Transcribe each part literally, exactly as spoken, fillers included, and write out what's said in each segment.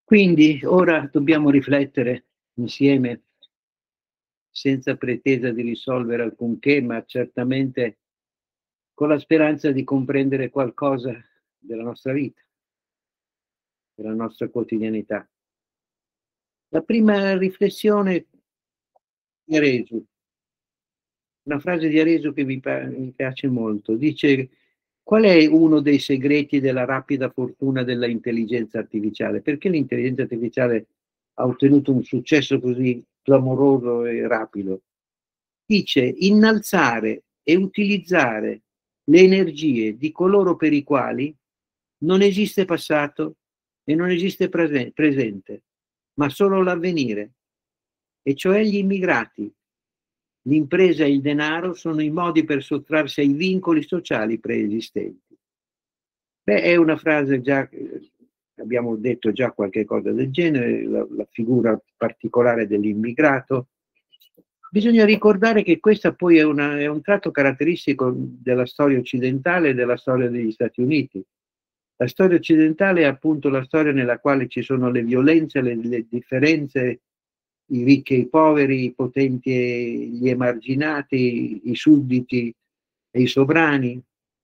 Quindi ora dobbiamo riflettere insieme, senza pretesa di risolvere alcunché, ma certamente con la speranza di comprendere qualcosa della nostra vita, della nostra quotidianità. La prima riflessione di Aresu, una frase di Aresu che mi pa mi piace molto, dice: "Qual è uno dei segreti della rapida fortuna della intelligenza artificiale?" Perché l'intelligenza artificiale ha ottenuto un successo così clamoroso e rapido? Dice: "Innalzare e utilizzare le energie di coloro per i quali non esiste passato e non esiste prase presente, ma solo l'avvenire, e cioè gli immigrati. L'impresa e il denaro sono i modi per sottrarsi ai vincoli sociali preesistenti." Beh, è una frase già ehm, abbiamo detto già qualche cosa del genere, la la figura particolare dell'immigrato. Bisogna ricordare che questa poi è una è un tratto caratteristico della storia occidentale e della storia degli Stati Uniti. La storia occidentale è appunto la storia nella quale ci sono le violenze, le le differenze, i ricchi e i poveri, i potenti e gli emarginati, i sudditi e i sovrani.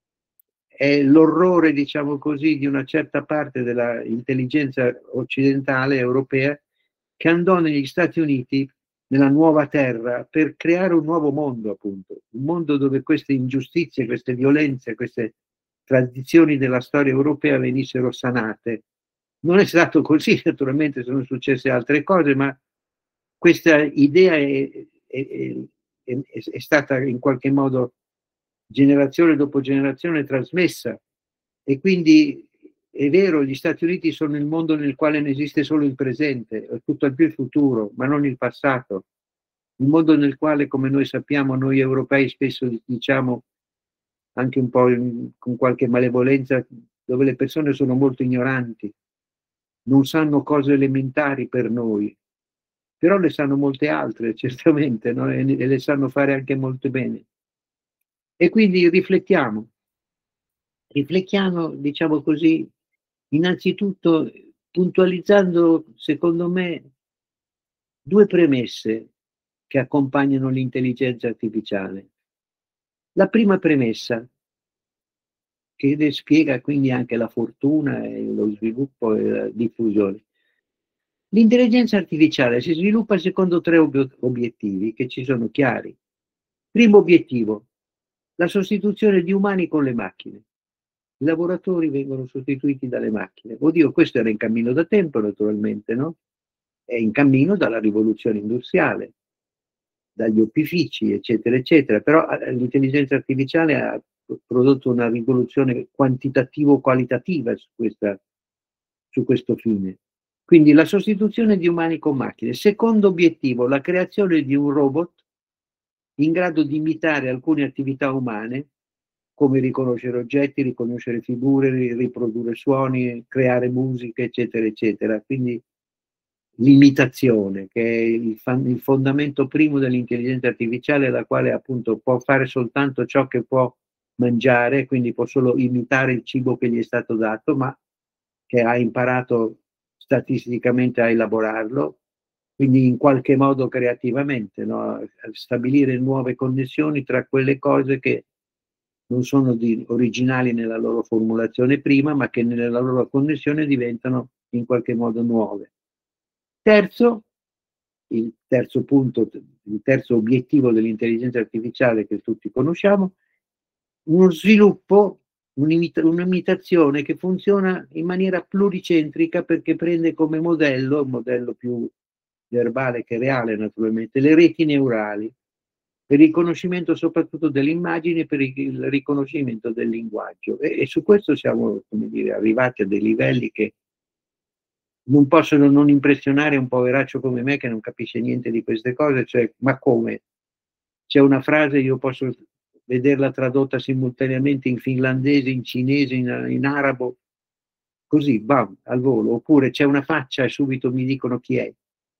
È l'orrore, diciamo così, di una certa parte della intelligenza occidentale europea che andò negli Stati Uniti, nella nuova terra, per creare un nuovo mondo appunto, un mondo dove queste ingiustizie, queste violenze, queste tradizioni della storia europea venissero sanate. Non è stato così, naturalmente sono successe altre cose, ma questa idea è è è è è stata in qualche modo generazione dopo generazione trasmessa, e quindi è vero, gli Stati Uniti sono il mondo nel quale ne esiste solo il presente, e tutt'al più il futuro, ma non il passato. Un mondo nel quale, come noi sappiamo, noi europei spesso diciamo, anche un po' in con qualche malevolenza, dove le persone sono molto ignoranti, non sanno cose elementari per noi, però le sanno molte altre certamente, no, e e le sanno fare anche molto bene. E quindi riflettiamo. Riflettiamo, diciamo così, innanzitutto puntualizzando, secondo me, due premesse che accompagnano l'intelligenza artificiale. La prima premessa, che de spiega quindi anche la fortuna e lo sviluppo e la diffusione. L'intelligenza artificiale si sviluppa secondo tre ob obiettivi che ci sono chiari. Primo obiettivo: la sostituzione di umani con le macchine. I lavoratori vengono sostituiti dalle macchine. Oddio, questo era in cammino da tempo naturalmente, no, è in cammino dalla rivoluzione industriale, dagli opifici, eccetera, eccetera, però a l'intelligenza artificiale ha p prodotto una rivoluzione quantitativo-qualitativa su questa su questo fine. Quindi la sostituzione di umani con macchine. Secondo obiettivo, la creazione di un robot in grado di imitare alcune attività umane, come riconoscere oggetti, riconoscere figure, ri riprodurre suoni, creare musica, eccetera, eccetera. Quindi l'imitazione, che è il fan il fondamento primo dell'intelligenza artificiale, la quale appunto può fare soltanto ciò che può mangiare, quindi può solo imitare il cibo che gli è stato dato, ma che ha imparato statisticamente a elaborarlo, quindi in qualche modo creativamente, no, a stabilire nuove connessioni tra quelle cose che non sono di originali nella loro formulazione prima, ma che nella loro connessione diventano in qualche modo nuove. Terzo, il terzo punto, il terzo obiettivo dell'intelligenza artificiale che tutti conosciamo, uno sviluppo, un'imita un'imitazione che funziona in maniera pluricentrica, perché prende come modello, un modello più verbale che reale naturalmente, le reti neurali, per il riconoscimento soprattutto delle immagini, per il il riconoscimento del linguaggio. E e su questo siamo, come dire, arrivati a dei livelli che non possono non impressionare un poveraccio come me che non capisce niente di queste cose, cioè: "Ma come? C'è una frase, io posso vederla tradotta simultaneamente in finlandese, in cinese, in in arabo, così bam, al volo." Oppure c'è una faccia e subito mi dicono chi è.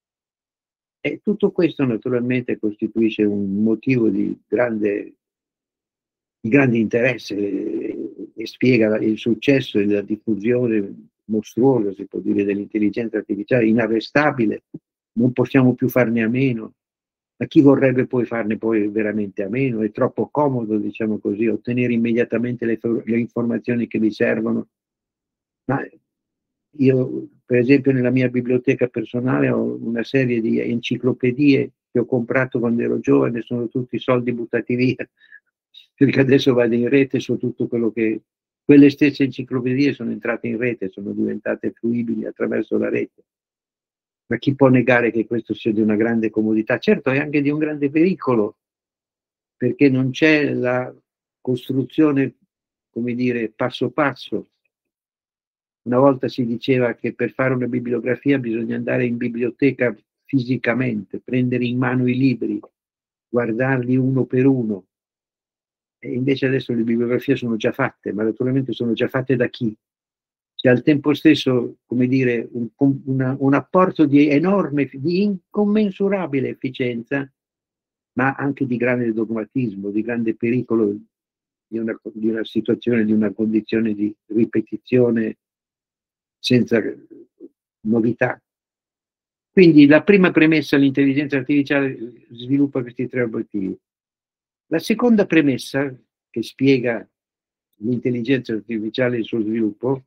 E tutto questo naturalmente costituisce un motivo di grande di grande interesse, e e spiega la il successo e la diffusione mostruosa, si può dire, dell'intelligenza artificiale, inarrestabile, non possiamo più farne a meno. Ma chi vorrebbe poi farne poi veramente a meno? È troppo comodo, diciamo così, ottenere immediatamente le, le informazioni che vi servono. Ma io, per esempio, nella mia biblioteca personale ho una serie di enciclopedie che ho comprato quando ero giovane, sono tutti soldi buttati via, perché adesso vado in rete su tutto quello che... Quelle stesse enciclopedie sono entrate in rete, sono diventate fruibili attraverso la rete. Ma chi può negare che questo sia di una grande comodità? Certo, è anche di un grande pericolo, perché non c'è la costruzione, come dire, passo passo. Una volta si diceva che per fare una bibliografia bisogna andare in biblioteca fisicamente, prendere in mano i libri, guardarli uno per uno. E invece adesso le bibliografie sono già fatte, ma naturalmente sono già fatte da chi? C'è al tempo stesso, come dire, un, una, un apporto di enorme, di incommensurabile efficienza, ma anche di grande dogmatismo, di grande pericolo di una, di una situazione, di una condizione di ripetizione senza novità. Quindi la prima premessa, l'intelligenza artificiale sviluppa questi tre obiettivi. La seconda premessa, che spiega l'intelligenza artificiale e il suo sviluppo,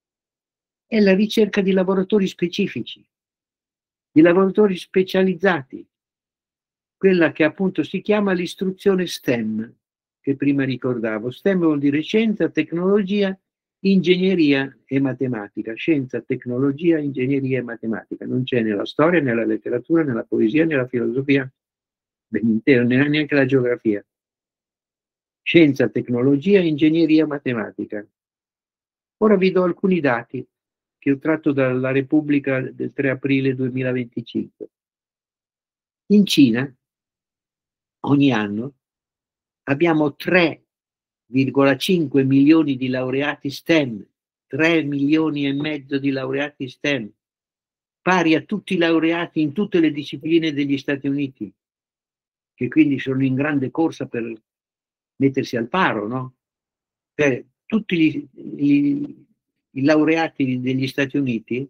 è la ricerca di lavoratori specifici, di lavoratori specializzati, quella che appunto si chiama l'istruzione STEM, che prima ricordavo. STEM vuol dire scienza, tecnologia, ingegneria e matematica. Scienza, tecnologia, ingegneria e matematica. Non c'è nella storia, nella letteratura, nella poesia, nella filosofia, ben intero, neanche la geografia. Scienza, tecnologia, ingegneria, matematica. Ora vi do alcuni dati che ho tratto dalla Repubblica del tre aprile duemilaventicinque. In Cina, ogni anno, abbiamo tre virgola cinque milioni di laureati STEM, tre milioni e mezzo di laureati STEM, pari a tutti i laureati in tutte le discipline degli Stati Uniti, che quindi sono in grande corsa per mettersi al paro, no? Per tutti gli, gli, i laureati degli Stati Uniti,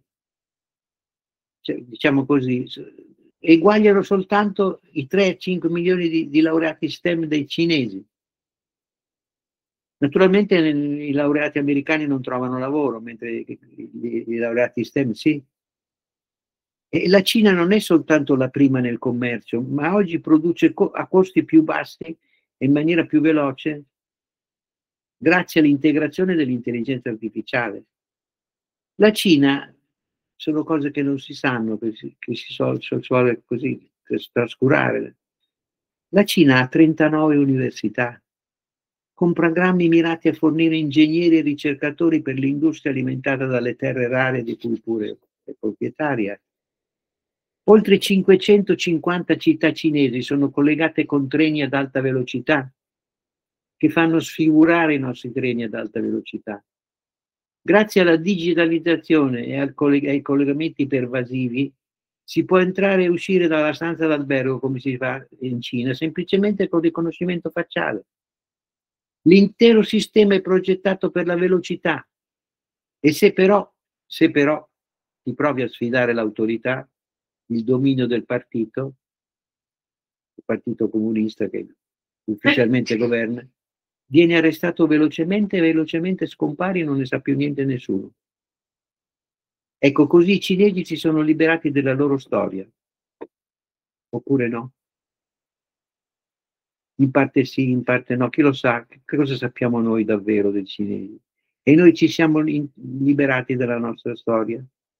cioè, diciamo così, eguagliano soltanto i tre cinque milioni di, di laureati STEM dei cinesi. Naturalmente i laureati americani non trovano lavoro, mentre i, i, i laureati STEM sì. E la Cina non è soltanto la prima nel commercio, ma oggi produce co- a costi più bassi e in maniera più veloce grazie all'integrazione dell'intelligenza artificiale. La Cina, sono cose che non si sanno, che si, che si suole, suole così trascurare. La Cina ha trentanove università, con programmi mirati a fornire ingegneri e ricercatori per l'industria alimentata dalle terre rare di cui pure è proprietaria. Oltre cinquecentocinquanta città cinesi sono collegate con treni ad alta velocità, che fanno sfigurare i nostri treni ad alta velocità. Grazie alla digitalizzazione e al colleg- ai collegamenti pervasivi si può entrare e uscire dalla stanza d'albergo, come si fa in Cina, semplicemente con riconoscimento facciale. L'intero sistema è progettato per la velocità e se però, se però ti provi a sfidare l'autorità, il dominio del partito, il partito comunista che ufficialmente governa, viene arrestato velocemente e velocemente scompari e non ne sa più niente nessuno. Ecco, così i cinesi si sono liberati della loro storia, oppure no? In parte sì, in parte no, chi lo sa, che cosa sappiamo noi davvero dei cinesi? E noi ci siamo liberati dalla nostra storia?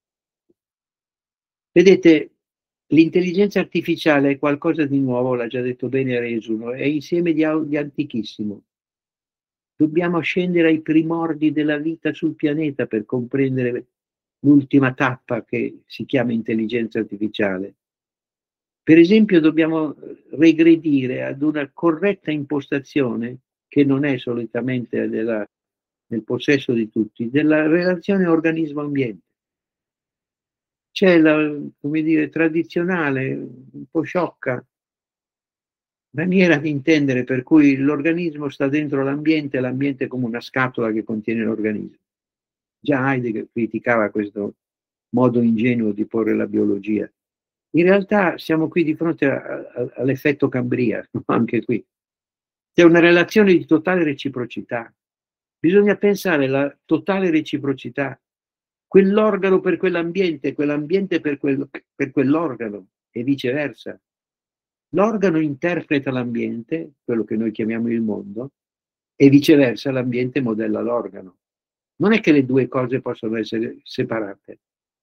Vedete, l'intelligenza artificiale è qualcosa di nuovo, l'ha già detto bene Resuno, è insieme di, di antichissimo. Dobbiamo scendere ai primordi della vita sul pianeta per comprendere l'ultima tappa che si chiama intelligenza artificiale. Per esempio dobbiamo regredire ad una corretta impostazione, che non è solitamente della, nel possesso di tutti, della relazione organismo-ambiente. C'è la, come dire, tradizionale, un po' sciocca, maniera di intendere per cui l'organismo sta dentro l'ambiente e l'ambiente come una scatola che contiene l'organismo. Già Heidegger criticava questo modo ingenuo di porre la biologia. In realtà siamo qui di fronte a, a, all'effetto Cambria, anche qui. C'è una relazione di totale reciprocità. Bisogna pensare alla totale reciprocità. Quell'organo per quell'ambiente, quell'ambiente per, quel, per quell'organo e viceversa. L'organo interpreta l'ambiente, quello che noi chiamiamo il mondo, e viceversa l'ambiente modella l'organo. Non è che le due cose possono essere separate.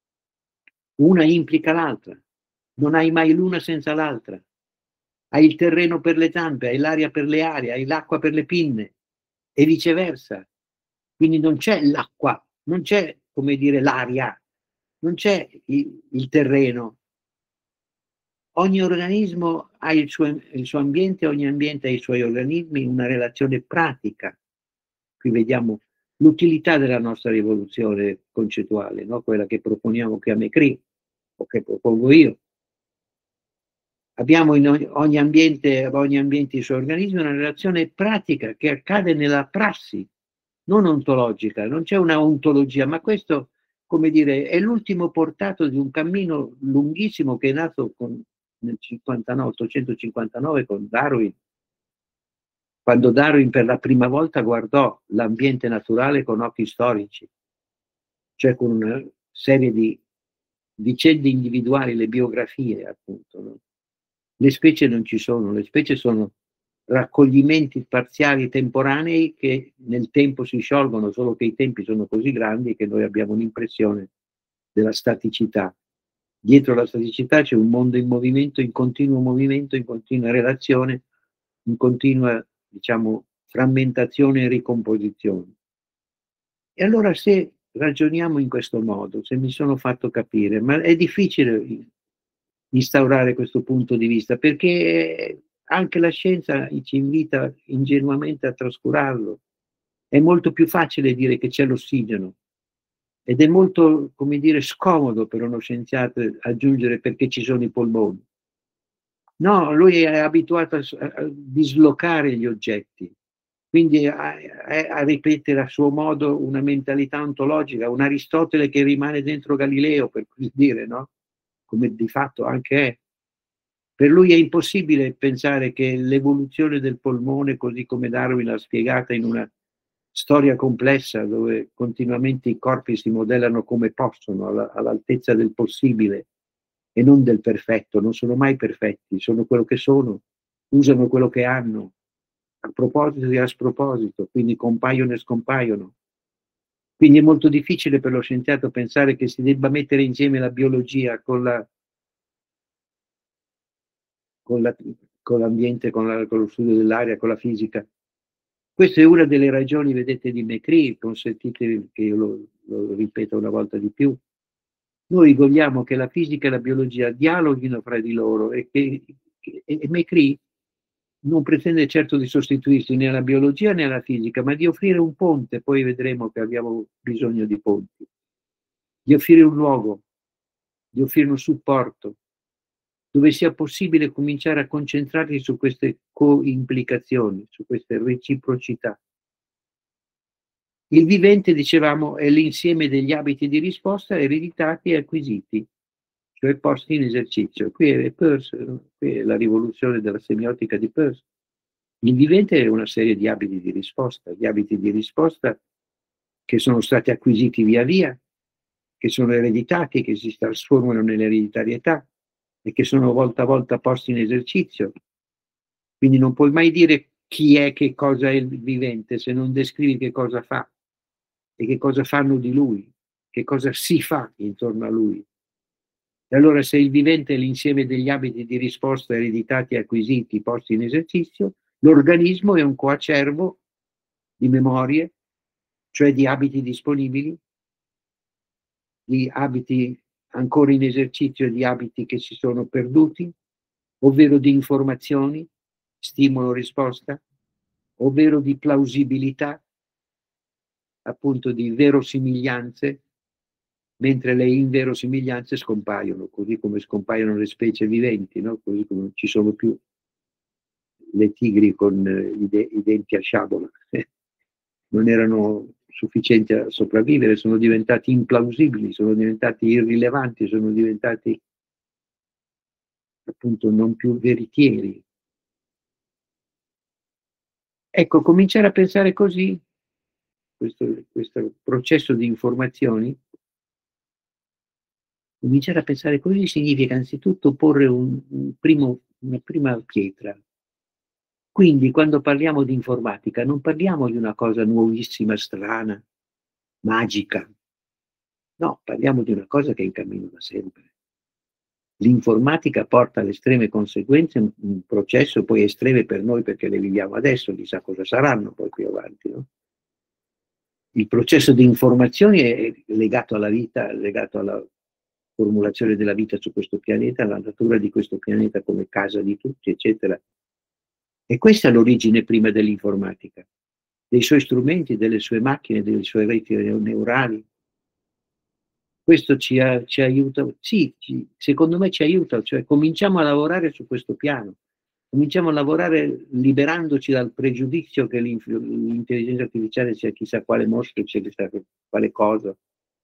Una implica l'altra. Non hai mai l'una senza l'altra. Hai il terreno per le zampe, hai l'aria per le ali, hai l'acqua per le pinne e viceversa. Quindi non c'è l'acqua, non c'è, come dire, l'aria, non c'è il, il terreno. Ogni organismo ha il suo, il suo ambiente, ogni ambiente ha i suoi organismi, una relazione pratica. Qui vediamo l'utilità della nostra rivoluzione concettuale, no? Quella che proponiamo che a Mecri, o che propongo io. Abbiamo in ogni, ogni, ambiente, ogni ambiente i suoi organismi una relazione pratica che accade nella prassi, non ontologica, non c'è una ontologia, ma questo, come dire, è l'ultimo portato di un cammino lunghissimo che è nato con, nel cinquantanove, ottocentocinquantanove con Darwin, quando Darwin per la prima volta guardò l'ambiente naturale con occhi storici, cioè con una serie di vicende individuali, le biografie appunto, no? Le specie non ci sono, le specie sono raccoglimenti parziali temporanei che nel tempo si sciolgono, solo che i tempi sono così grandi che noi abbiamo un'impressione della staticità. Dietro la staticità c'è un mondo in movimento, in continuo movimento, in continua relazione, in continua, diciamo, frammentazione e ricomposizione. E allora se ragioniamo in questo modo, se mi sono fatto capire, ma è difficile instaurare questo punto di vista, perché anche la scienza ci invita ingenuamente a trascurarlo. È molto più facile dire che c'è l'ossigeno ed è molto, come dire, scomodo per uno scienziato aggiungere perché ci sono i polmoni. No, lui è abituato a, a dislocare gli oggetti, quindi a, a, a ripetere a suo modo una mentalità ontologica, un Aristotele che rimane dentro Galileo, per così dire, no? Come di fatto anche è. Per lui è impossibile pensare che l'evoluzione del polmone, così come Darwin l'ha spiegata in una storia complessa, dove continuamente i corpi si modellano come possono, alla, all'altezza del possibile e non del perfetto, non sono mai perfetti, sono quello che sono, usano quello che hanno, a proposito e a sproposito, quindi compaiono e scompaiono. Quindi è molto difficile per lo scienziato pensare che si debba mettere insieme la biologia con la con, la, con l'ambiente, con, la, con lo studio dell'aria, con la fisica. Questa è una delle ragioni, vedete, di Mecri, consentite che io lo, lo ripeta una volta di più. Noi vogliamo che la fisica e la biologia dialoghino fra di loro e che e, e Mecri non pretende certo di sostituirsi né alla biologia né alla fisica, ma di offrire un ponte, poi vedremo che abbiamo bisogno di ponti, di offrire un luogo, di offrire un supporto, dove sia possibile cominciare a concentrarsi su queste coimplicazioni, su queste reciprocità. Il vivente, dicevamo, è l'insieme degli abiti di risposta ereditati e acquisiti, cioè posti in esercizio. Qui è Peirce, qui è la rivoluzione della semiotica di Peirce. Il vivente è una serie di abiti di risposta, gli abiti di risposta che sono stati acquisiti via via, che sono ereditati, che si trasformano nell'ereditarietà e che sono volta a volta posti in esercizio. Quindi non puoi mai dire chi è, che cosa è il vivente, se non descrivi che cosa fa e che cosa fanno di lui, che cosa si fa intorno a lui. E allora se il vivente è l'insieme degli abiti di risposta ereditati, acquisiti, posti in esercizio, l'organismo è un coacervo di memorie, cioè di abiti disponibili, di abiti ancora in esercizio e di abiti che si sono perduti, ovvero di informazioni, stimolo-risposta, ovvero di plausibilità, appunto di verosimiglianze, mentre le inverosimiglianze scompaiono, così come scompaiono le specie viventi, no? Così come non ci sono più le tigri con i, de- i denti a sciabola. Non erano sufficienti a sopravvivere, sono diventati implausibili, sono diventati irrilevanti, sono diventati appunto non più veritieri. Ecco, cominciare a pensare così, questo questo processo di informazioni, cominciare a pensare così significa anzitutto porre un un primo una prima pietra. Quindi quando parliamo di informatica non parliamo di una cosa nuovissima, strana, magica. No, parliamo di una cosa che è in cammino da sempre. L'informatica porta alle estreme conseguenze un un processo poi estreme per noi perché le viviamo adesso, chissà cosa saranno poi più avanti, no? Il processo di informazioni è legato alla vita, legato alla formulazione della vita su questo pianeta, alla natura di questo pianeta come casa di tutti, eccetera. E questa è l'origine prima dell'informatica, dei suoi strumenti, delle sue macchine, delle sue reti neu neurali. Questo ci a ci aiuta sì, ci secondo me ci aiuta, cioè cominciamo a lavorare su questo piano. Cominciamo a lavorare liberandoci dal pregiudizio che l'inf l'intelligenza artificiale sia chissà quale mostro, sia chissà quale cosa.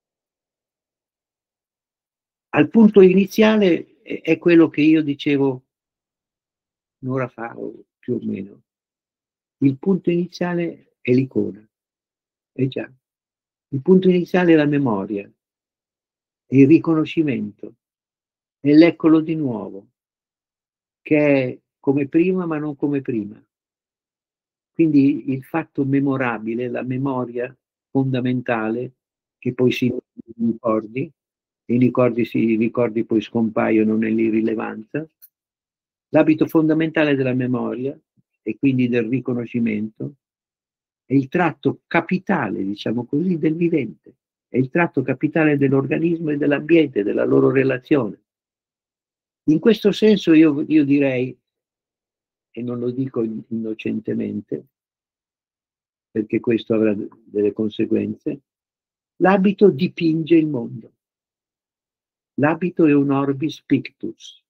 Al punto iniziale è è quello che io dicevo un'ora fa o più o meno. Il punto iniziale è l'icona. Eh già. Il punto iniziale è la memoria, è il riconoscimento, è l'eccolo di nuovo, che è come prima ma non come prima. Quindi il fatto memorabile, la memoria fondamentale, che poi si ricordi, e i ricordi si i ricordi poi scompaiono nell'irrilevanza. L'abito fondamentale della memoria e quindi del riconoscimento è il tratto capitale, diciamo così, del vivente, è il tratto capitale dell'organismo e dell'ambiente, della loro relazione. In questo senso io io direi, e non lo dico in innocentemente, perché questo avrà d delle conseguenze, l'abito dipinge il mondo. L'abito è un orbis pictus.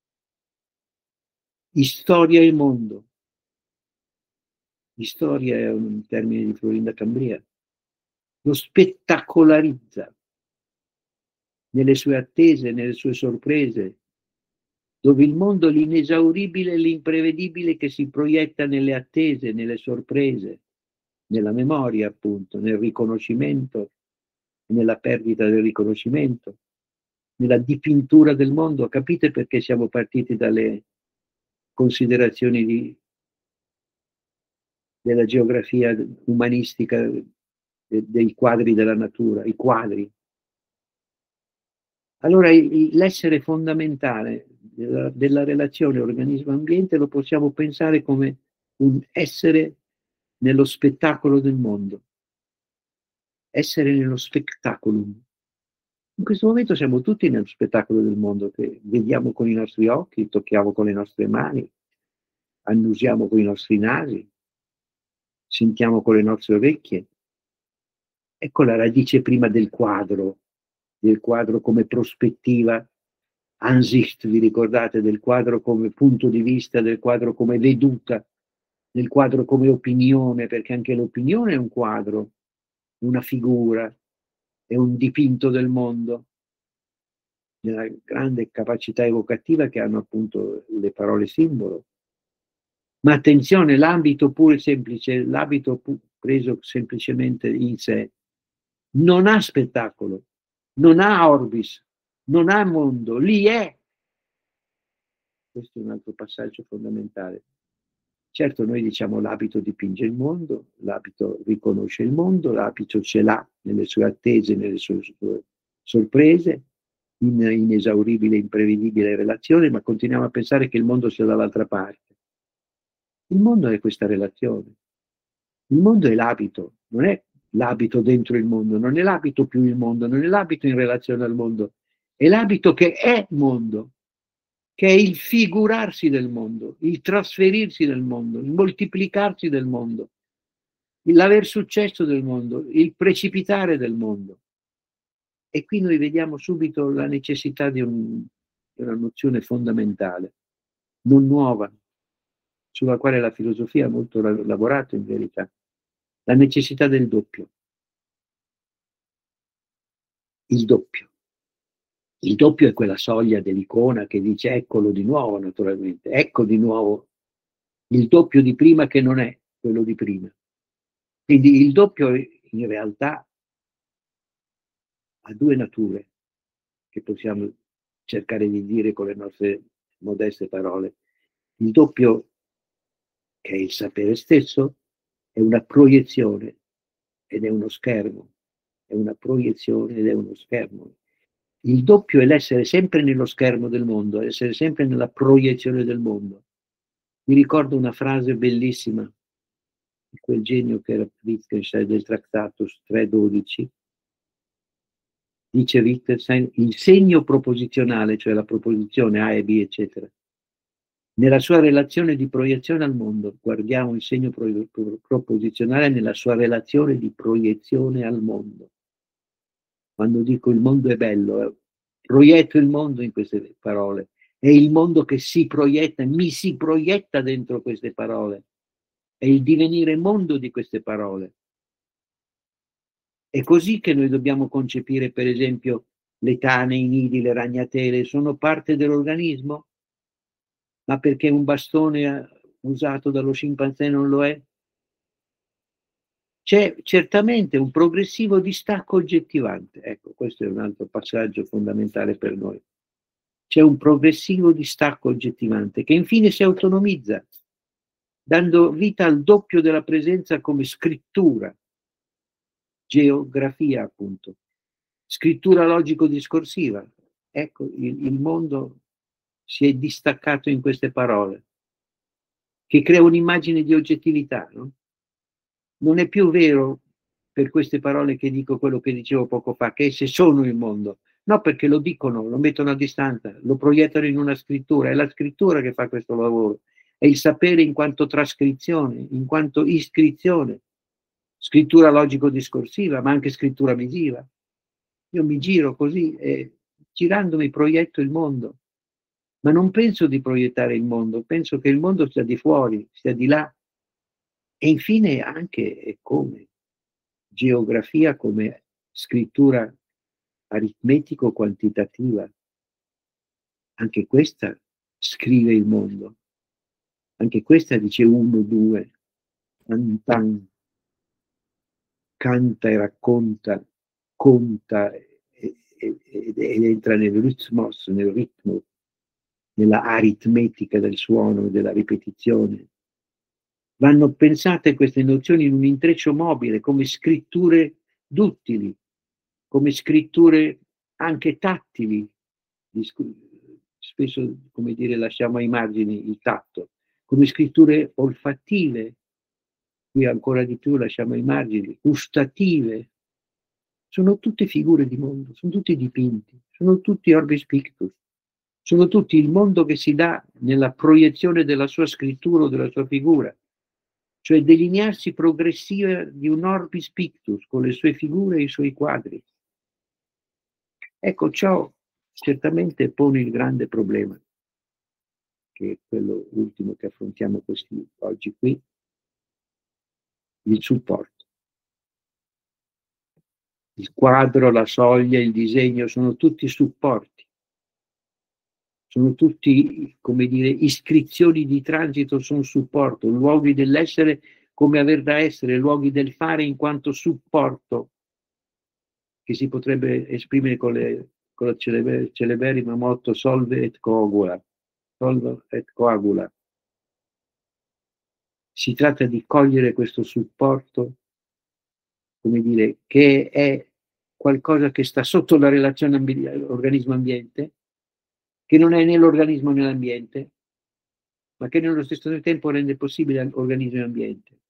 Istoria il mondo. Istoria è un termine di Florinda Cambria. Lo spettacolarizza nelle sue attese, nelle sue sorprese, dove il mondo è l'inesauribile e l'imprevedibile che si proietta nelle attese, nelle sorprese, nella memoria appunto, nel riconoscimento, nella perdita del riconoscimento, nella dipintura del mondo. Capite perché siamo partiti dalle considerazioni di della geografia umanistica, de dei quadri della natura, i quadri. Allora i i l'essere fondamentale della della relazione organismo-ambiente lo possiamo pensare come un essere nello spettacolo del mondo, essere nello spectaculum. In questo momento siamo tutti nello spettacolo del mondo che vediamo con i nostri occhi, tocchiamo con le nostre mani, annusiamo coi nostri nasi, sentiamo con le nostre orecchie. Ecco la radice prima del quadro, del quadro come prospettiva, Ansicht, vi ricordate, del quadro come punto di vista, del quadro come veduta, del quadro come opinione, perché anche l'opinione è un quadro, una figura, è un dipinto del mondo, nella grande capacità evocativa che hanno appunto le parole simbolo. Ma attenzione, l'ambito pure semplice, l'abito pu preso semplicemente in sé, non ha spettacolo, non ha orbis, non ha mondo, lì è. Questo è un altro passaggio fondamentale. Certo noi diciamo l'abito dipinge il mondo, l'abito riconosce il mondo, l'abito ce l'ha nelle sue attese, nelle sue sue sorprese, in inesauribile, imprevedibile relazione, ma continuiamo a pensare che il mondo sia dall'altra parte. Il mondo è questa relazione. Il mondo è l'abito, non è l'abito dentro il mondo, non è l'abito più il mondo, non è l'abito in relazione al mondo, è l'abito che è mondo, che è il figurarsi del mondo, il trasferirsi del mondo, il moltiplicarsi del mondo, l'aver successo del mondo, il precipitare del mondo. E qui noi vediamo subito la necessità di un di una nozione fondamentale, non nuova, sulla quale la filosofia ha molto la lavorato in verità, la necessità del doppio. il doppio. Il doppio è quella soglia dell'icona che dice eccolo di nuovo, naturalmente, ecco di nuovo il doppio di prima che non è quello di prima. Quindi il doppio in realtà ha due nature che possiamo cercare di dire con le nostre modeste parole. Il doppio, che è il sapere stesso, è una proiezione ed è uno schermo, è una proiezione ed è uno schermo. Il doppio è l'essere sempre nello schermo del mondo, essere sempre nella proiezione del mondo. Mi ricordo una frase bellissima di quel genio che era Wittgenstein del Tractatus tre dodici. Dice Wittgenstein, il segno proposizionale, cioè la proposizione A e B, eccetera, nella sua relazione di proiezione al mondo, guardiamo il segno pro, pro, proposizionale nella sua relazione di proiezione al mondo. Quando dico il mondo è bello, eh, proietto il mondo in queste parole, è il mondo che si proietta, mi si proietta dentro queste parole, è il divenire mondo di queste parole. È così che noi dobbiamo concepire, per esempio, le tane, i nidi, le ragnatele, sono parte dell'organismo? Ma perché un bastone usato dallo scimpanzé non lo è? C'è certamente un progressivo distacco oggettivante. Ecco, questo è un altro passaggio fondamentale per noi. C'è un progressivo distacco oggettivante che infine si autonomizza, dando vita al doppio della presenza come scrittura, geografia appunto, scrittura logico-discorsiva. Ecco, il, il mondo si è distaccato in queste parole, che crea un'immagine di oggettività, no? Non è più vero, per queste parole che dico quello che dicevo poco fa, che esse sono il mondo. No, perché lo dicono, lo mettono a distanza, lo proiettano in una scrittura, è la scrittura che fa questo lavoro, è il sapere in quanto trascrizione, in quanto iscrizione, scrittura logico-discorsiva, ma anche scrittura visiva. Io mi giro così e girandomi proietto il mondo, ma non penso di proiettare il mondo, penso che il mondo sia di fuori, sia di là. E infine anche e come geografia come scrittura aritmetico-quantitativa. Anche questa scrive il mondo. Anche questa dice uno, due, tan, canta e racconta, conta ed entra nel ritmos, nel ritmo, nella aritmetica del suono e della ripetizione. Vanno pensate queste nozioni in un intreccio mobile, come scritture duttili, come scritture anche tattili. Spesso, come dire, lasciamo ai margini il tatto, come scritture olfattive, qui ancora di più lasciamo ai margini, gustative. Sono tutte figure di mondo, sono tutti dipinti, sono tutti orbis pictus, sono tutti il mondo che si dà nella proiezione della sua scrittura o della sua figura, cioè delinearsi progressiva di un orbis pictus con le sue figure e i suoi quadri. Ecco, ciò certamente pone il grande problema, che è quello ultimo che affrontiamo questi, oggi qui, il supporto. Il quadro, la soglia, il disegno sono tutti supporti, sono tutti, come dire, iscrizioni di transito, sono supporto, luoghi dell'essere come aver da essere, luoghi del fare in quanto supporto, che si potrebbe esprimere con, le, con la celeber, celeberrima motto solve et coagula. Solve et coagula. Si tratta di cogliere questo supporto, come dire, che è qualcosa che sta sotto la relazione ambi- organismo-ambiente, che non è né l'organismo né l'ambiente, ma che nello stesso tempo rende possibile organismo e ambiente.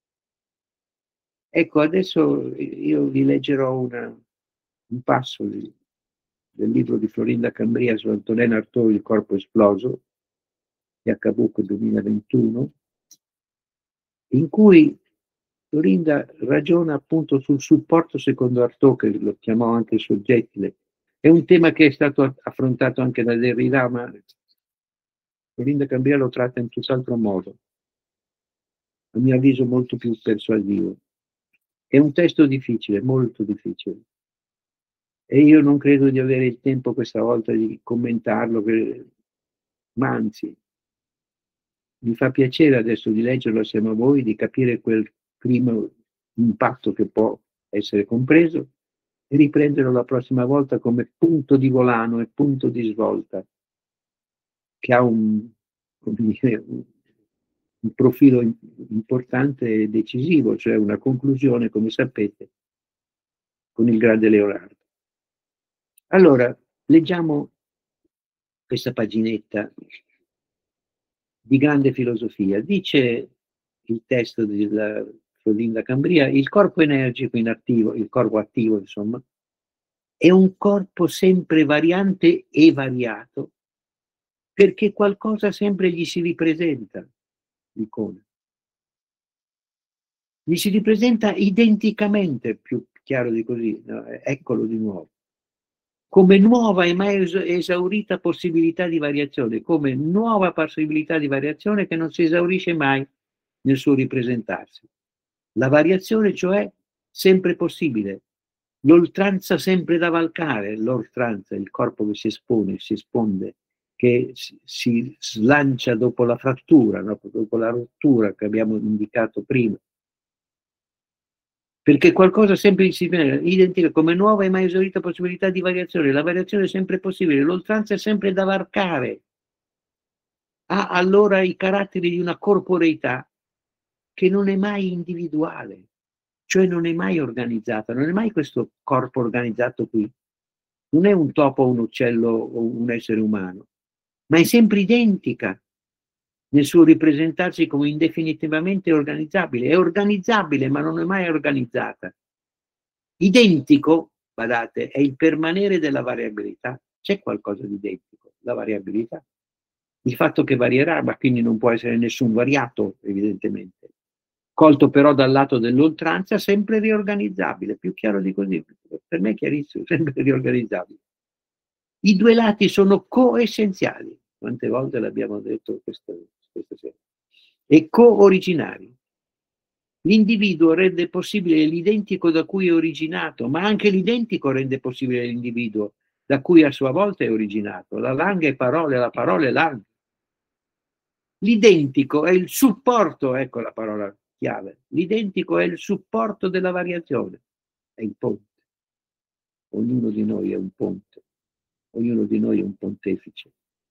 Ecco, adesso io vi leggerò una, un passo di, del libro di Florinda Cambria su Antonin Artaud, Il corpo esploso, di acca book duemilaventuno, in cui Florinda ragiona appunto sul supporto secondo Artaud, che lo chiamò anche soggettile. È un tema che è stato affrontato anche da Derrida, ma Florinda Cambria lo tratta in tutt'altro modo, a mio avviso molto più persuasivo. È un testo difficile, molto difficile. E io non credo di avere il tempo questa volta di commentarlo, per, ma anzi, mi fa piacere adesso di leggerlo assieme a voi, di capire quel primo impatto che può essere compreso e riprenderlo la prossima volta come punto di volano e punto di svolta, che ha un, come dire, un, un profilo in, importante e decisivo, cioè una conclusione, come sapete, con il grande Leonardo. Allora, leggiamo questa paginetta di grande filosofia. Dice il testo della Florinda Cambria: il corpo energico in attivo, il corpo attivo, insomma, è un corpo sempre variante e variato, perché qualcosa sempre gli si ripresenta, l'icona. Gli si ripresenta identicamente, più chiaro di così, no? Eccolo di nuovo. Come nuova e mai esaurita possibilità di variazione, come nuova possibilità di variazione che non si esaurisce mai nel suo ripresentarsi. La variazione, cioè, sempre possibile, l'oltranza sempre da valcare, l'oltranza, il corpo che si espone, si esponde, che si slancia dopo la frattura, no? Dopo la rottura che abbiamo indicato prima. Perché qualcosa sempre identica come nuova e mai esaurita possibilità di variazione. La variazione è sempre possibile, l'oltranza è sempre da varcare. Ha allora i caratteri di una corporeità che non è mai individuale, cioè non è mai organizzata, non è mai questo corpo organizzato qui. Non è un topo, un uccello o un essere umano, ma è sempre identica nel suo ripresentarsi come indefinitivamente organizzabile. È organizzabile, ma non è mai organizzata. Identico, badate, è il permanere della variabilità. C'è qualcosa di identico, la variabilità. Il fatto che varierà, ma quindi non può essere nessun variato, evidentemente. Colto però dal lato dell'oltranza, sempre riorganizzabile, più chiaro di così, per me è chiarissimo, sempre riorganizzabile. I due lati sono coessenziali, quante volte l'abbiamo detto questa, questa sera, e co-originari. L'individuo rende possibile l'identico da cui è originato, ma anche l'identico rende possibile l'individuo da cui a sua volta è originato. La langa è parola, la parola è langa. L'identico è il supporto, ecco la parola chiave, l'identico è il supporto della variazione, è il ponte. Ognuno di noi è un ponte, ognuno di noi è un pontefice.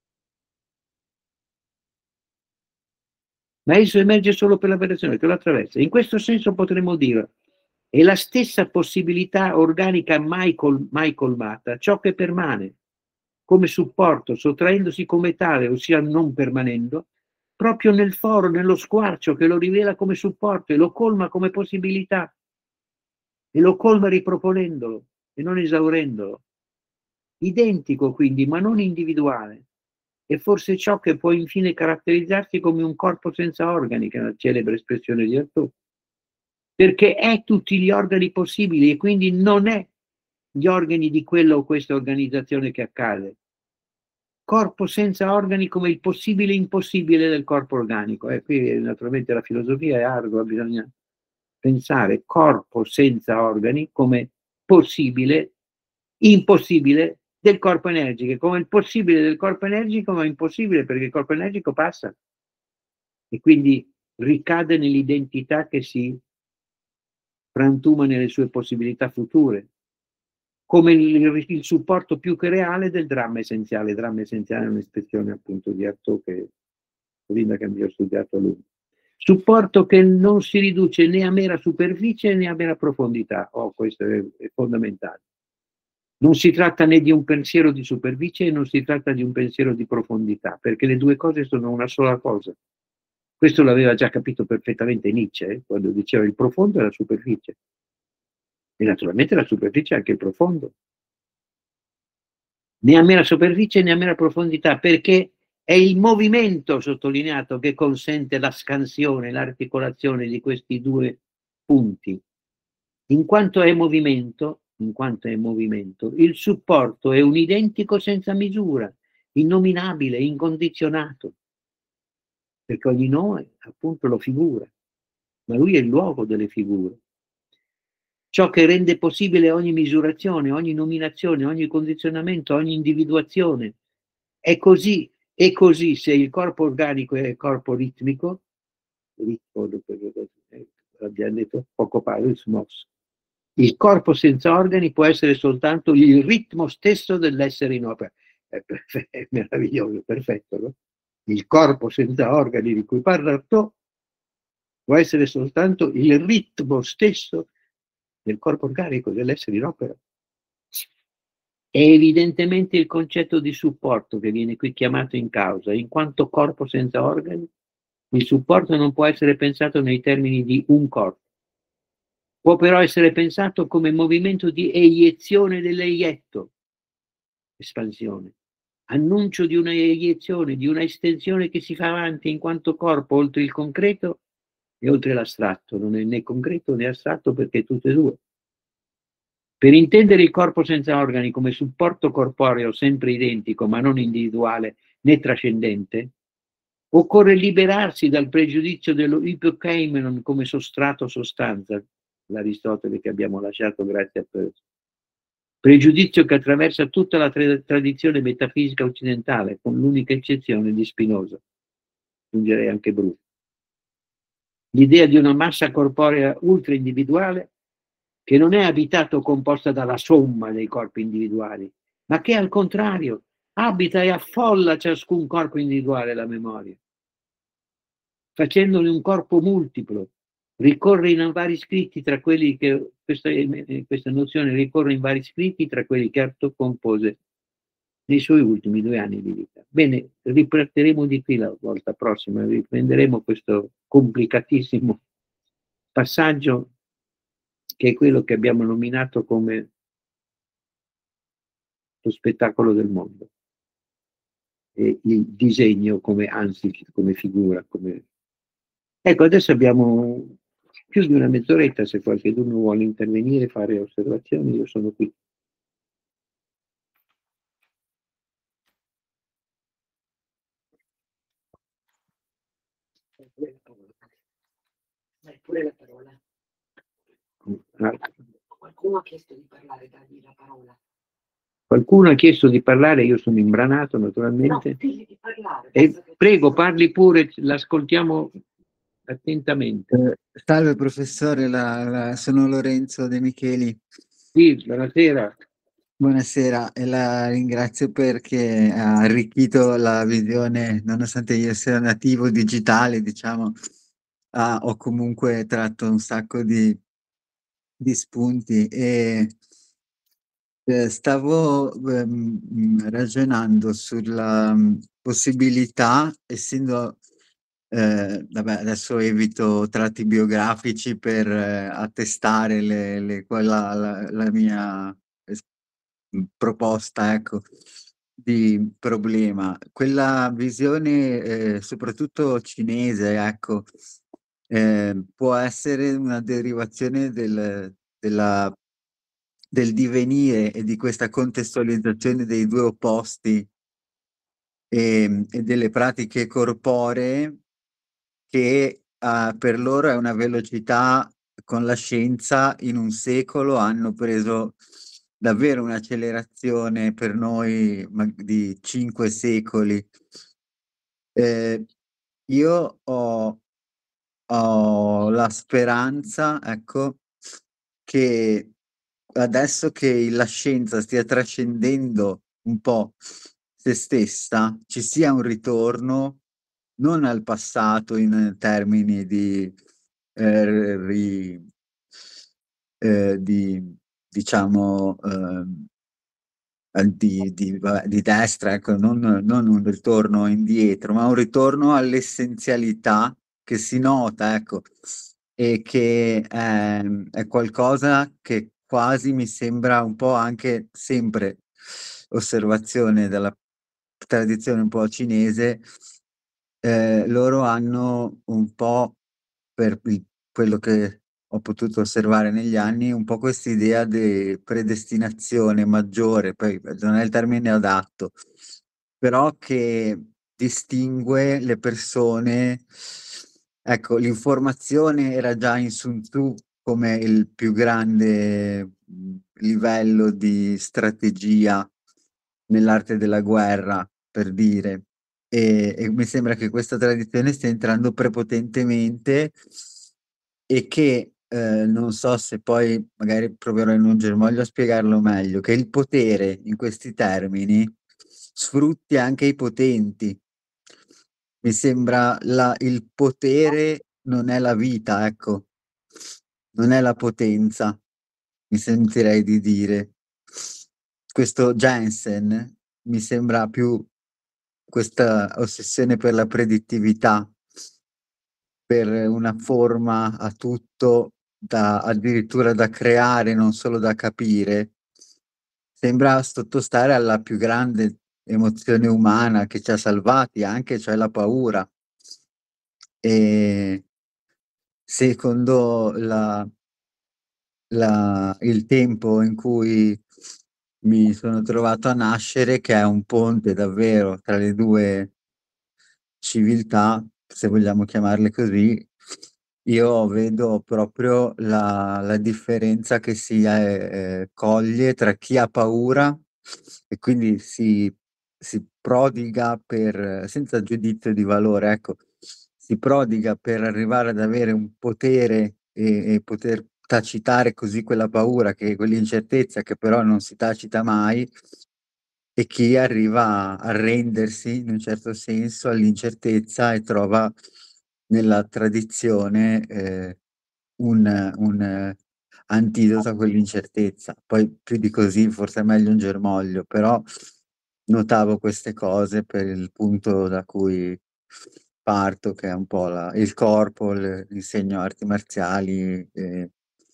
Ma esso emerge solo per la variazione che lo attraversa. In questo senso potremmo dire: è la stessa possibilità organica mai, col, mai colmata, ciò che permane come supporto, sottraendosi come tale, ossia non permanendo, proprio nel foro, nello squarcio che lo rivela come supporto e lo colma come possibilità, e lo colma riproponendolo e non esaurendolo. Identico quindi, ma non individuale. E forse ciò che può infine caratterizzarsi come un corpo senza organi, che è una celebre espressione di Artaud, perché è tutti gli organi possibili e quindi non è gli organi di quella o questa organizzazione che accade. Corpo senza organi come il possibile impossibile del corpo organico. E qui naturalmente la filosofia è ardua, bisogna pensare corpo senza organi come possibile impossibile del corpo energico, come il possibile del corpo energico, ma impossibile perché il corpo energico passa e quindi ricade nell'identità che si frantuma nelle sue possibilità future, come il, il supporto più che reale del dramma essenziale. Il dramma essenziale è un'espressione appunto di Artaud che Linda che abbiamo studiato a lungo. Supporto che non si riduce né a mera superficie né a mera profondità. Oh, questo è, è fondamentale. Non si tratta né di un pensiero di superficie e non si tratta di un pensiero di profondità, perché le due cose sono una sola cosa. Questo l'aveva già capito perfettamente Nietzsche, eh, quando diceva il profondo è la superficie. E naturalmente la superficie è anche il profondo. Né a mera superficie né a mera profondità, perché è il movimento sottolineato che consente la scansione, l'articolazione di questi due punti. In quanto è movimento, in quanto è movimento, il supporto è un identico senza misura, innominabile, incondizionato, perché ogni nome appunto lo figura, ma lui è il luogo delle figure. ciò che rende possibile ogni misurazione, ogni nominazione, ogni condizionamento, ogni individuazione. È così, è così se il corpo organico è il corpo ritmico, ritmo, abbiamo detto poco fa, ritmos. Il corpo senza organi può essere soltanto il ritmo stesso dell'essere in opera. È, perfe- è meraviglioso, perfetto, no? Il corpo senza organi di cui parla Artaud può essere soltanto il ritmo stesso del corpo organico, dell'essere in opera. È evidentemente il concetto di supporto che viene qui chiamato in causa, in quanto corpo senza organi, il supporto non può essere pensato nei termini di un corpo. Può però essere pensato come movimento di eiezione dell'eietto, espansione, annuncio di una eiezione, di una estensione che si fa avanti in quanto corpo oltre il concreto e oltre l'astratto. Non è né concreto né astratto perché è tutte e due. Per intendere il corpo senza organi come supporto corporeo sempre identico ma non individuale né trascendente, occorre liberarsi dal pregiudizio dello ipokeimenon come sostrato sostanza, l'Aristotele che abbiamo lasciato grazie a Peirce. Pregiudizio che attraversa tutta la tra- tradizione metafisica occidentale, con l'unica eccezione di Spinoza, aggiungerei anche Bruno. L'idea di una massa corporea ultra individuale che non è abitata o composta dalla somma dei corpi individuali, ma che al contrario abita e affolla ciascun corpo individuale la memoria, facendone un corpo multiplo. Ricorre in vari scritti tra quelli che questa, questa nozione ricorre in vari scritti tra quelli che Artaud compose nei suoi ultimi due anni di vita. Bene, ripartiremo di qui la volta prossima, riprenderemo questo complicatissimo passaggio che è quello che abbiamo nominato come lo spettacolo del mondo e il disegno come anzi come figura. Come... Ecco, adesso abbiamo più di una mezz'oretta, se qualcuno vuole intervenire, fare osservazioni, io sono qui. Dai pure la parola. Ah. Qualcuno ha chiesto di parlare, dagli la parola. Qualcuno ha chiesto di parlare, io sono imbranato naturalmente. No, digli di parlare. E prego, parli pure, l'ascoltiamo attentamente. Eh, salve professore, la- la- sono Lorenzo De Micheli. Sì, buonasera. Buonasera e la ringrazio perché ha arricchito la visione, nonostante io sia nativo digitale, diciamo, ah, ho comunque tratto un sacco di, di spunti e eh, stavo ehm, ragionando sulla mm, possibilità, essendo Eh, vabbè, adesso evito tratti biografici per eh, attestare le, le- quella, la, la mia es- proposta, ecco, di problema. Quella visione, eh, soprattutto cinese, ecco, eh, può essere una derivazione del, della- del divenire e di questa contestualizzazione dei due opposti e, e delle pratiche corporee che eh, per loro è una velocità con la scienza in un secolo hanno preso davvero un'accelerazione per noi ma- di cinque secoli. Eh, io ho, ho la speranza, ecco, che adesso che la scienza stia trascendendo un po' se stessa, ci sia un ritorno non al passato in termini di, eh, ri- eh, di diciamo, ehm, eh, di, di- vabbè, di destra, ecco, non, non un ritorno indietro, ma un ritorno all'essenzialità che si nota, ecco, e che ehm, è qualcosa che quasi mi sembra un po' anche sempre osservazione della tradizione un po' cinese, eh, loro hanno un po', per il- quello che ho potuto osservare negli anni, un po' quest'idea di predestinazione maggiore, poi non è il termine adatto, però che distingue le persone. Ecco, l'informazione era già in Sun Tzu come il più grande mh, livello di strategia nell'arte della guerra, per dire. E, e mi sembra che questa tradizione stia entrando prepotentemente e che eh, non so se poi magari proverò in un germoglio a spiegarlo meglio, che il potere in questi termini sfrutti anche i potenti. Mi sembra la, il potere non è la vita, ecco, non è la potenza, mi sentirei di dire. Questo Jensen mi sembra più questa ossessione per la predittività, per una forma a tutto, da, addirittura da creare, non solo da capire. Sembra sottostare alla più grande emozione umana che ci ha salvati, anche cioè la paura. E secondo la, la- il tempo in cui mi sono trovato a nascere, che è un ponte davvero tra le due civiltà, se vogliamo chiamarle così, io vedo proprio la, la differenza che si eh, eh, coglie tra chi ha paura e quindi si, si prodiga per, senza giudizio di valore, ecco, si prodiga per arrivare ad avere un potere e, e poter tacitare così quella paura, che, quell'incertezza che però non si tacita mai, e chi arriva a arrendersi in un certo senso all'incertezza e trova nella tradizione eh, un, un, eh, antidoto a quell'incertezza. Poi più di così forse è meglio un germoglio, però notavo queste cose per il punto da cui parto, che è un po' la- il corpo, il- insegno arti marziali e,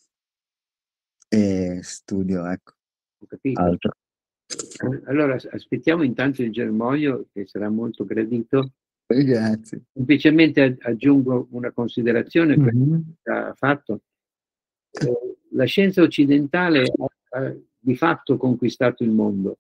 e studio, ecco, Ho capito. altro. Allora as- aspettiamo intanto il germoglio che sarà molto gradito. Grazie. Semplicemente ag- aggiungo una considerazione che Mhm. ha fatto. Eh, La scienza occidentale ha, ha di fatto conquistato il mondo.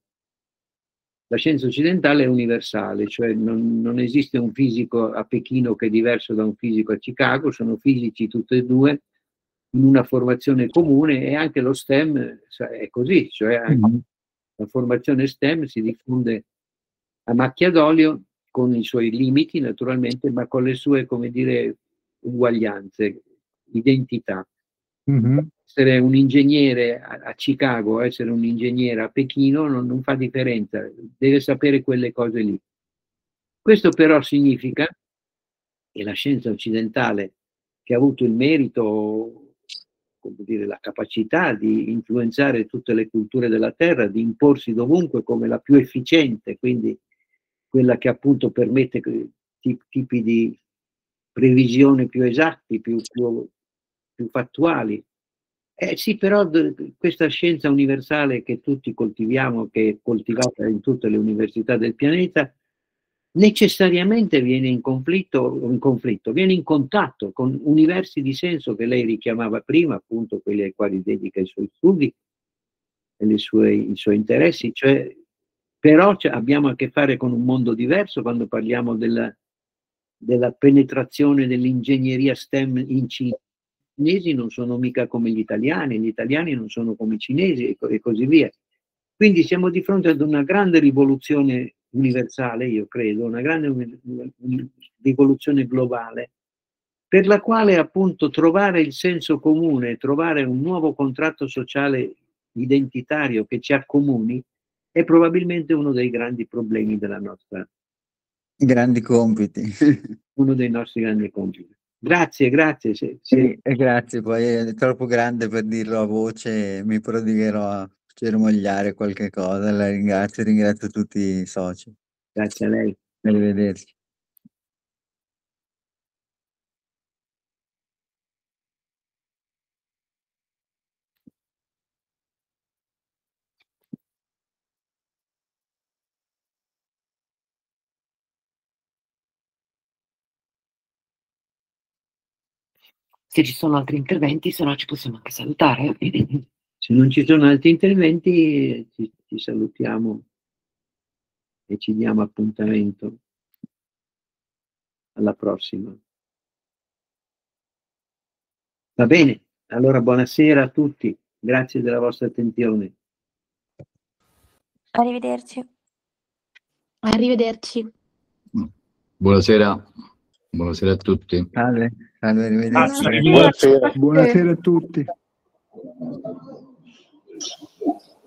La scienza occidentale è universale, cioè non, non esiste un fisico a Pechino che è diverso da un fisico a Chicago, sono fisici tutti e due in una formazione comune, e anche lo STEM sa- è così, cioè anche Mhm. la formazione STEM si diffonde a macchia d'olio con i suoi limiti naturalmente, ma con le sue, come dire, uguaglianze, identità. Mhm. Essere un ingegnere a, a Chicago, essere un ingegnere a Pechino non, non fa differenza, deve sapere quelle cose lì. Questo però significa che la scienza occidentale, che ha avuto il merito, come dire, la capacità di influenzare tutte le culture della Terra, di imporsi dovunque come la più efficiente, quindi quella che appunto permette que- ti- tipi di previsione più esatti, più, più- più fattuali. Eh sì, però d- questa scienza universale che tutti coltiviamo, che è coltivata in tutte le università del pianeta, necessariamente viene in conflitto, in conflitto, viene in contatto con universi di senso che lei richiamava prima, appunto quelli ai quali dedica i suoi studi e le sue- i suoi interessi, cioè, però cioè, abbiamo a che fare con un mondo diverso quando parliamo della, della penetrazione dell'ingegneria STEM in Cina. I cinesi non sono mica come gli italiani, gli italiani non sono come i cinesi e, co- e così via. Quindi siamo di fronte ad una grande rivoluzione universale, io credo, una grande uni- uni- rivoluzione globale, per la quale appunto trovare il senso comune, trovare un nuovo contratto sociale identitario che ci accomuni, è probabilmente uno dei grandi problemi della nostra, Grandi compiti. uno dei nostri grandi compiti. Grazie, grazie. Se, se, Sì, e grazie, poi è troppo grande per dirlo a voce, mi prodigherò a germogliare qualche cosa. La ringrazio, ringrazio tutti i soci. grazie a lei. Arrivederci. Se ci sono altri interventi, se no ci possiamo anche salutare. Se non ci sono altri interventi, ci, ci salutiamo e ci diamo appuntamento. Alla prossima. Va bene? Allora, buonasera a tutti, grazie della vostra attenzione. Arrivederci. Arrivederci. Buonasera, buonasera a tutti. Salve, salve, arrivederci. Buonasera. Buonasera a tutti.